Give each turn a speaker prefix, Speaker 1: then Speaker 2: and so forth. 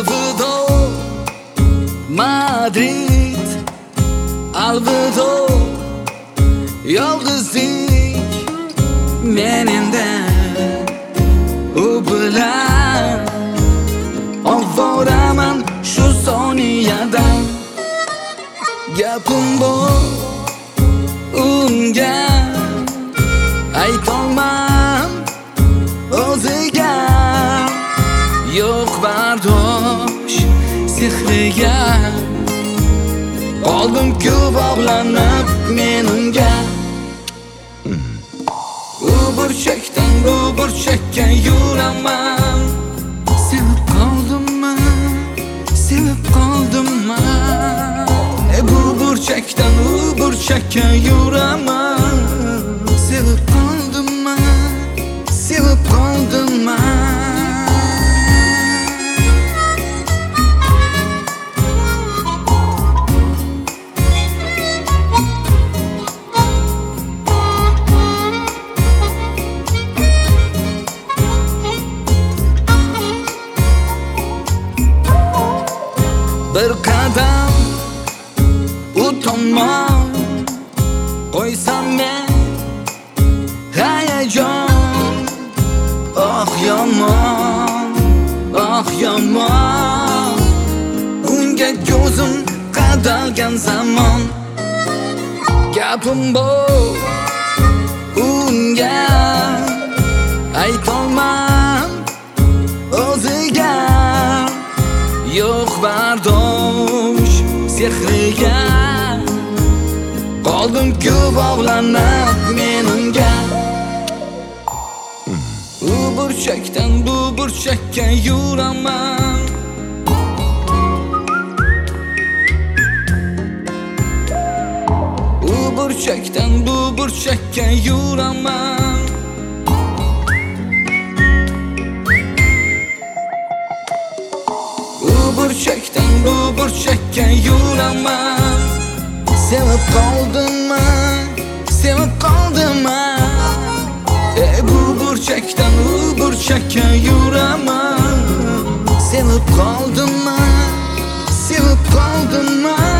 Speaker 1: Alvido Madrid, alvido yolg'izlik meningda u bilan ovoraman shu soniyadan. Gapim bor unga aytolmam o'ziga, yo'q bardosh sehriga. Qoldim-ku bog'lanib men unga. U burchakdan bu burchakka yuraman. Sevib qoldimman, sevib qoldimman. Bu burchakdan u burchakka yuraman. Sevib qoldimman, sevib qoldimman. Bir qadam u tomon qo'ysam men hayajon. Oh yomon, oh yomon, unga ko'zim qadalgan zamon. Gapim bor unga aytolmam o'ziga, yo'q bardosh sehriga. Qoldim-ku bog'lanib men unga. U burchakdan bu burchakka yuraman. U burchakdan bu burchakka yuraman. Burchakdan bu burchakka yuraman. Sevib qoldimman, sevib qoldimman. Bu burchakdan u burchakka yuraman. Sevib qoldimman, sevib qoldimman.